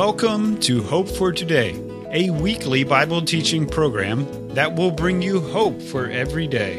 Welcome to Hope for Today, a weekly Bible teaching program that will bring you hope for every day.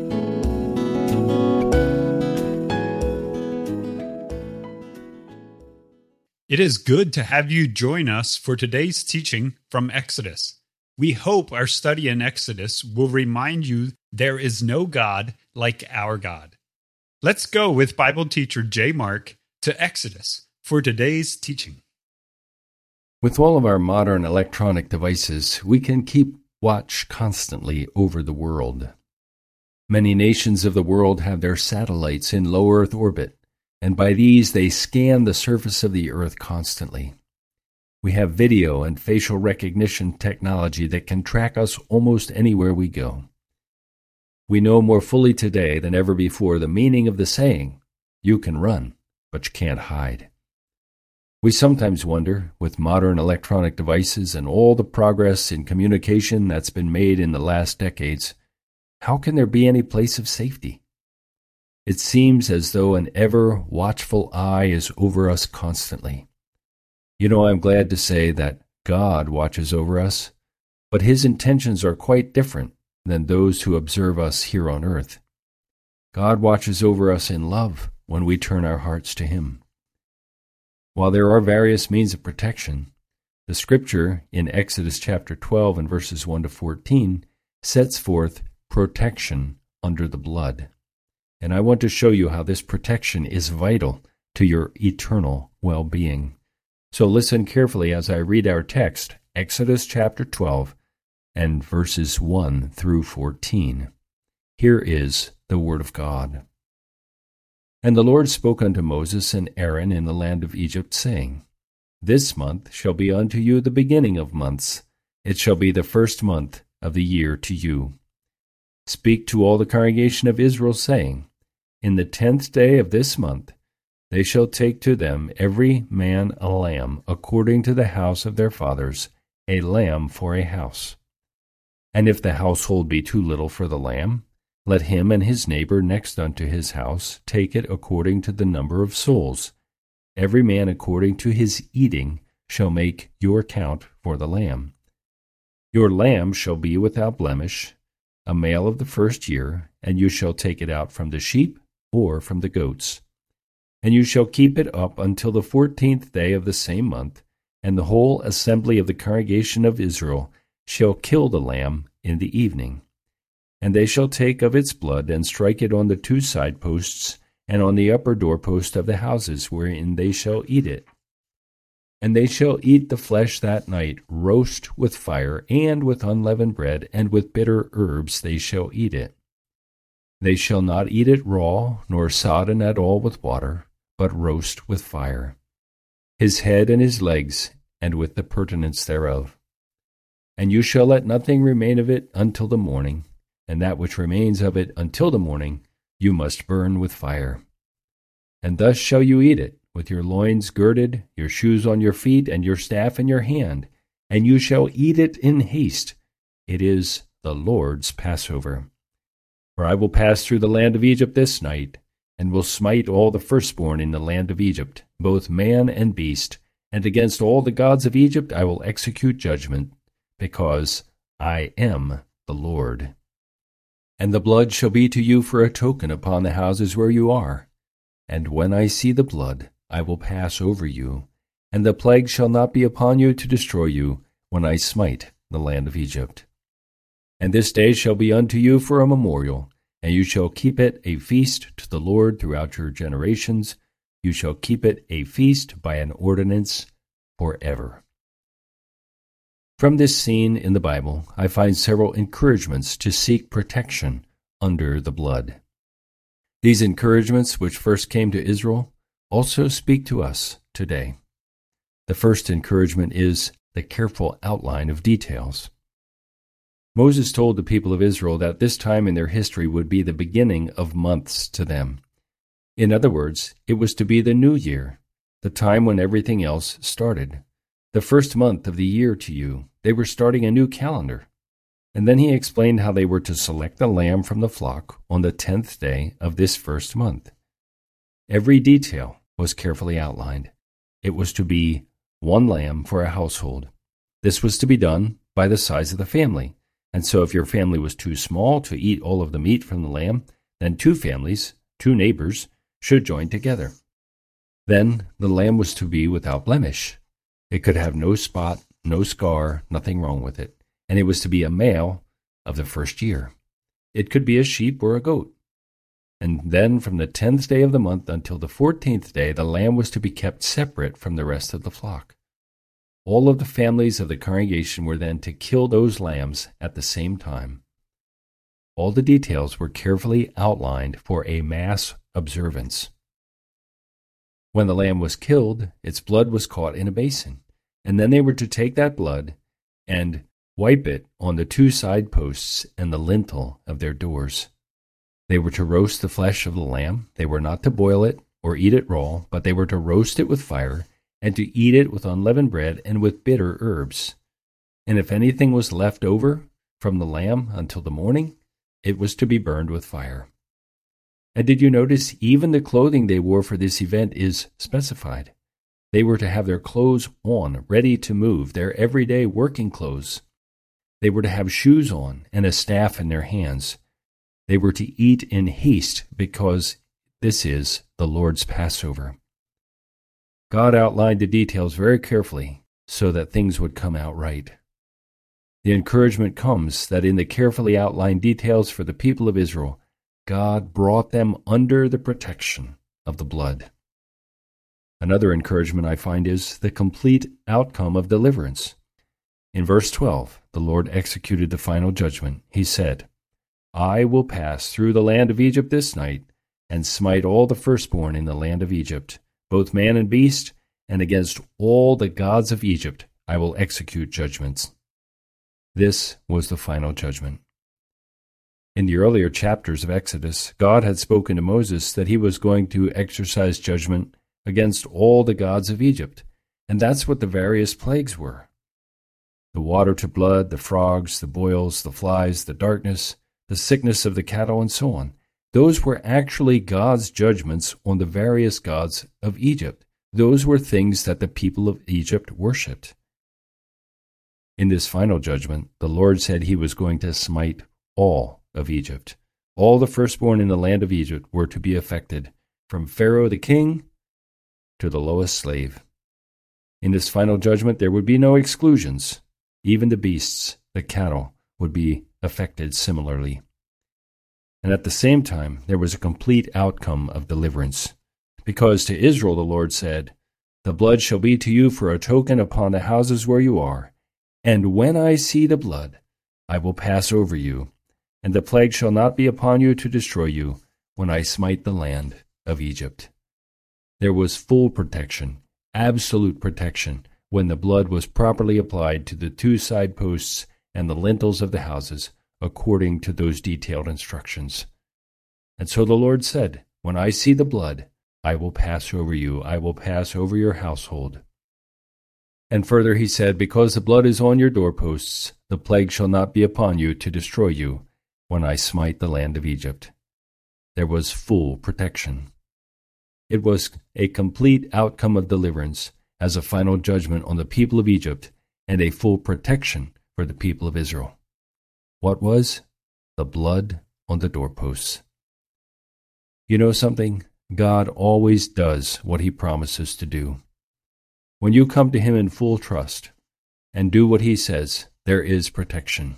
It is good to have you join us for today's teaching from Exodus. We hope our study in Exodus will remind you there is no God like our God. Let's go with Bible teacher J. Mark to Exodus for today's teaching. With all of our modern electronic devices, we can keep watch constantly over the world. Many nations of the world have their satellites in low Earth orbit, and by these they scan the surface of the Earth constantly. We have video and facial recognition technology that can track us almost anywhere we go. We know more fully today than ever before the meaning of the saying, "You can run, but you can't hide." We sometimes wonder, with modern electronic devices and all the progress in communication that's been made in the last decades, how can there be any place of safety? It seems as though an ever-watchful eye is over us constantly. You know, I'm glad to say that God watches over us, but His intentions are quite different than those who observe us here on earth. God watches over us in love when we turn our hearts to Him. While there are various means of protection, the Scripture in Exodus chapter 12 and verses 1 to 14 sets forth protection under the blood. And I want to show you how this protection is vital to your eternal well-being. So listen carefully as I read our text, Exodus chapter 12 and verses 1 through 14. Here is the Word of God. And the Lord spoke unto Moses and Aaron in the land of Egypt, saying, This month shall be unto you the beginning of months. It shall be the first month of the year to you. Speak to all the congregation of Israel, saying, In the 10th day of this month they shall take to them every man a lamb, according to the house of their fathers, a lamb for a house. And if the household be too little for the lamb, let him and his neighbor next unto his house take it according to the number of souls. Every man according to his eating shall make your count for the lamb. Your lamb shall be without blemish, a male of the first year, and you shall take it out from the sheep or from the goats. And you shall keep it up until the 14th day of the same month, and the whole assembly of the congregation of Israel shall kill the lamb in the evening. And they shall take of its blood, and strike it on the 2 side posts, and on the upper doorpost of the houses, wherein they shall eat it. And they shall eat the flesh that night, roast with fire, and with unleavened bread, and with bitter herbs they shall eat it. They shall not eat it raw, nor sodden at all with water, but roast with fire, his head and his legs, and with the purtenance thereof. And you shall let nothing remain of it until the morning, and that which remains of it until the morning you must burn with fire. And thus shall you eat it, with your loins girded, your shoes on your feet, and your staff in your hand, and you shall eat it in haste. It is the Lord's Passover. For I will pass through the land of Egypt this night, and will smite all the firstborn in the land of Egypt, both man and beast, and against all the gods of Egypt I will execute judgment, because I am the Lord. And the blood shall be to you for a token upon the houses where you are. And when I see the blood, I will pass over you, and the plague shall not be upon you to destroy you when I smite the land of Egypt. And this day shall be unto you for a memorial, and you shall keep it a feast to the Lord throughout your generations. You shall keep it a feast by an ordinance forever. From this scene in the Bible, I find several encouragements to seek protection under the blood. These encouragements, which first came to Israel, also speak to us today. The first encouragement is the careful outline of details. Moses told the people of Israel that this time in their history would be the beginning of months to them. In other words, it was to be the new year, the time when everything else started. The first month of the year to you. They were starting a new calendar. And then he explained how they were to select the lamb from the flock on the 10th day of this first month. Every detail was carefully outlined. It was to be one lamb for a household. This was to be done by the size of the family. And so if your family was too small to eat all of the meat from the lamb, then two families, two neighbors, should join together. Then the lamb was to be without blemish. It could have no spot, no scar, nothing wrong with it. And it was to be a male of the first year. It could be a sheep or a goat. And then from the 10th day of the month until the 14th day, the lamb was to be kept separate from the rest of the flock. All of the families of the congregation were then to kill those lambs at the same time. All the details were carefully outlined for a mass observance. When the lamb was killed, its blood was caught in a basin, and then they were to take that blood and wipe it on the two side posts and the lintel of their doors. They were to roast the flesh of the lamb. They were not to boil it or eat it raw, but they were to roast it with fire and to eat it with unleavened bread and with bitter herbs. And if anything was left over from the lamb until the morning, it was to be burned with fire. And did you notice even the clothing they wore for this event is specified? They were to have their clothes on, ready to move, their everyday working clothes. They were to have shoes on and a staff in their hands. They were to eat in haste because this is the Lord's Passover. God outlined the details very carefully so that things would come out right. The encouragement comes that in the carefully outlined details for the people of Israel, God brought them under the protection of the blood. Another encouragement I find is the complete outcome of deliverance. In verse 12, the Lord executed the final judgment. He said, I will pass through the land of Egypt this night and smite all the firstborn in the land of Egypt, both man and beast, and against all the gods of Egypt I will execute judgments. This was the final judgment. In the earlier chapters of Exodus, God had spoken to Moses that he was going to exercise judgment against all the gods of Egypt, and that's what the various plagues were. The water to blood, the frogs, the boils, the flies, the darkness, the sickness of the cattle, and so on. Those were actually God's judgments on the various gods of Egypt. Those were things that the people of Egypt worshipped. In this final judgment, the Lord said he was going to smite all of Egypt. All the firstborn in the land of Egypt were to be affected, from Pharaoh the king to the lowest slave. In this final judgment, there would be no exclusions. Even the beasts, the cattle, would be affected similarly. And at the same time, there was a complete outcome of deliverance. Because to Israel the Lord said, The blood shall be to you for a token upon the houses where you are. And when I see the blood, I will pass over you, and the plague shall not be upon you to destroy you when I smite the land of Egypt. There was full protection, absolute protection, when the blood was properly applied to the two side posts and the lintels of the houses, according to those detailed instructions. And so the Lord said, When I see the blood, I will pass over you, I will pass over your household. And further he said, Because the blood is on your doorposts, the plague shall not be upon you to destroy you when I smite the land of Egypt. There was full protection. It was a complete outcome of deliverance as a final judgment on the people of Egypt and a full protection for the people of Israel. What was? The blood on the doorposts. You know something? God always does what he promises to do. When you come to him in full trust and do what he says, there is protection.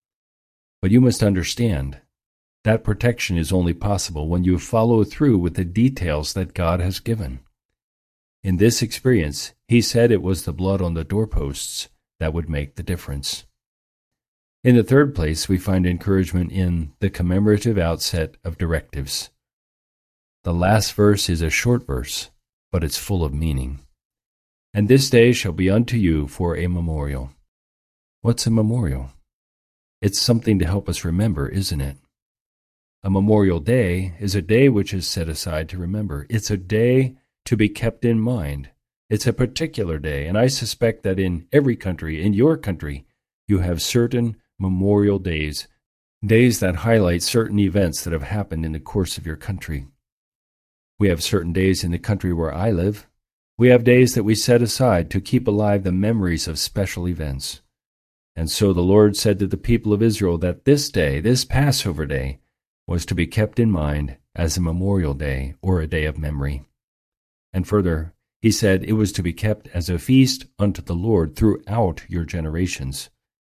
But you must understand that protection is only possible when you follow through with the details that God has given. In this experience, he said it was the blood on the doorposts that would make the difference. In the third place, we find encouragement in the commemorative outset of directives. The last verse is a short verse, but it's full of meaning. And this day shall be unto you for a memorial. What's a memorial? It's something to help us remember, isn't it? A memorial day is a day which is set aside to remember. It's a day to be kept in mind. It's a particular day, and I suspect that in every country, in your country, you have certain memorial days, days that highlight certain events that have happened in the course of your country. We have certain days in the country where I live We have days that we set aside to keep alive the memories of special events. And so the Lord said to the people of Israel that this day, this Passover day, was to be kept in mind as a memorial day or a day of memory. And further, he said it was to be kept as a feast unto the Lord throughout your generations.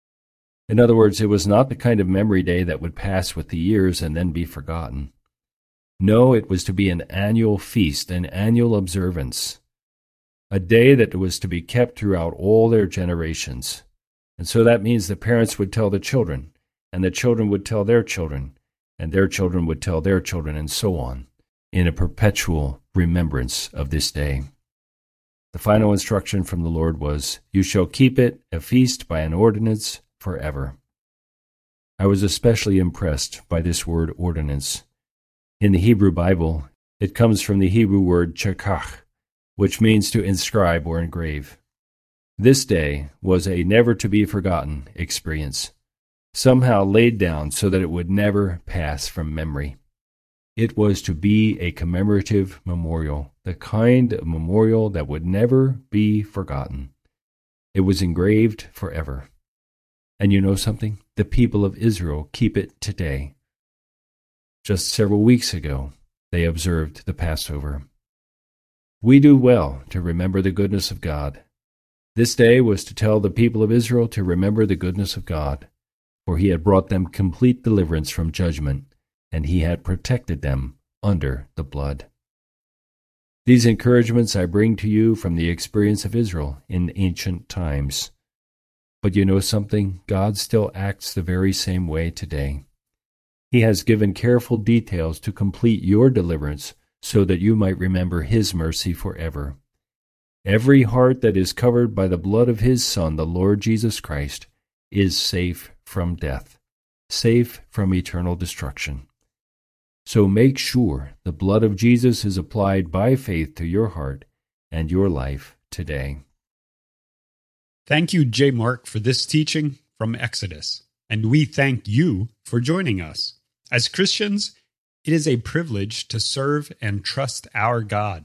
In other words, it was not the kind of memory day that would pass with the years and then be forgotten. No, it was to be an annual feast, an annual observance, a day that was to be kept throughout all their generations. And so that means the parents would tell the children, and the children would tell their children, and their children would tell their children, and so on, in a perpetual remembrance of this day. The final instruction from the Lord was, "You shall keep it a feast by an ordinance forever." I was especially impressed by this word ordinance. In the Hebrew Bible, it comes from the Hebrew word chakach, which means to inscribe or engrave. This day was a never-to-be-forgotten experience, somehow laid down so that it would never pass from memory. It was to be a commemorative memorial, the kind of memorial that would never be forgotten. It was engraved forever. And you know something? The people of Israel keep it today. Just several weeks ago, they observed the Passover. We do well to remember the goodness of God. This day was to tell the people of Israel to remember the goodness of God, for he had brought them complete deliverance from judgment, and he had protected them under the blood. These encouragements I bring to you from the experience of Israel in ancient times. But you know something? God still acts the very same way today. He has given careful details to complete your deliverance so that you might remember his mercy forever. Every heart that is covered by the blood of his Son, the Lord Jesus Christ, is safe from death, safe from eternal destruction. So make sure the blood of Jesus is applied by faith to your heart and your life today. Thank you, J. Mark, for this teaching from Exodus, and we thank you for joining us. As Christians, it is a privilege to serve and trust our God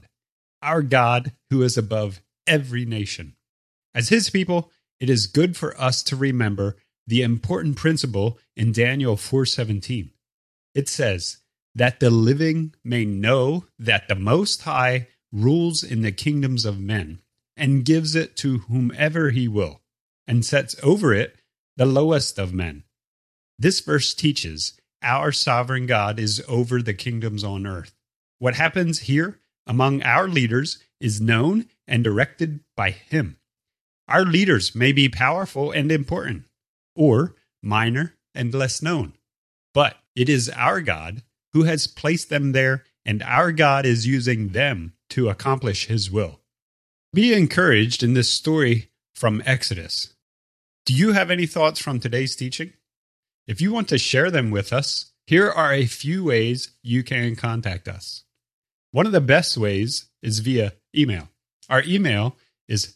who is above every nation. As his people, it is good for us to remember the important principle in Daniel 4:17. It says, "That the living may know that the Most High rules in the kingdoms of men, and gives it to whomever he will, and sets over it the lowest of men." This verse teaches our sovereign God is over the kingdoms on earth. What happens here among our leaders is known and directed by him. Our leaders may be powerful and important, or minor and less known, but it is our God who has placed them there, and our God is using them to accomplish his will. Be encouraged in this story from Exodus. Do you have any thoughts from today's teaching? If you want to share them with us, here are a few ways you can contact us. One of the best ways is via email. Our email is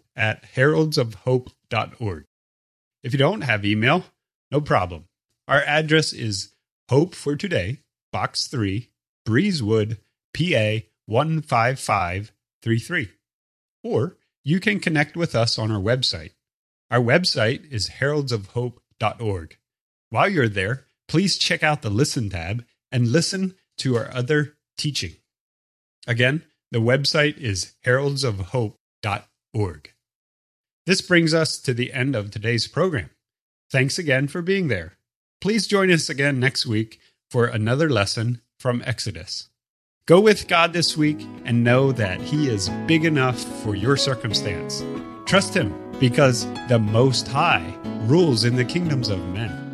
hope@heraldsofhope.org. If you don't have email, no problem. Our address is Hope for Today, Box 3, Breezewood, PA 15533. Or you can connect with us on our website. Our website is heraldsofhope.org. While you're there, please check out the Listen tab and listen to our other teaching. Again, the website is heraldsofhope.org. This brings us to the end of today's program. Thanks again for being there. Please join us again next week for another lesson from Exodus. Go with God this week and know that he is big enough for your circumstance. Trust him because the Most High rules in the kingdoms of men.